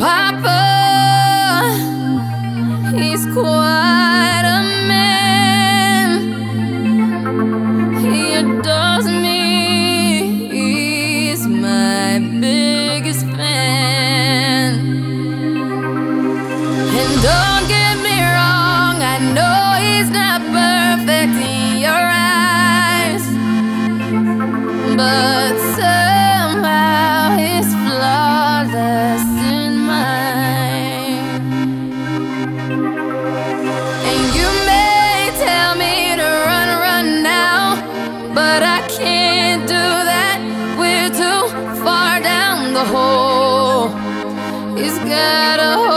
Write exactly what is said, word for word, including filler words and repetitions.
Papa, he's quite a man. He adores me, he's my biggest fan. And don't get me wrong, I know he's not perfect in your eyes, but somehow he's flawless in mine. And you may tell me to run, run now, but I can't do that. We're too far down the hole. He's got a hole.